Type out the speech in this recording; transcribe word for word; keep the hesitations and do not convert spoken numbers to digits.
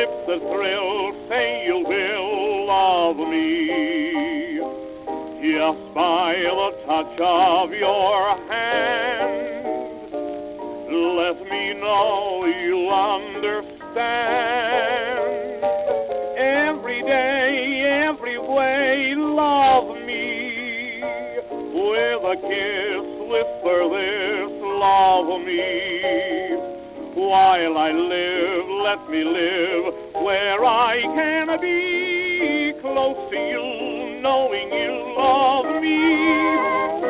lips that thrill, say you will love me. Just by the touch of your hand, let me know you understand. Every day, every way, love me. With a kiss, whisper this, love me. While I live, let me live where I can be close to you, knowing you love me.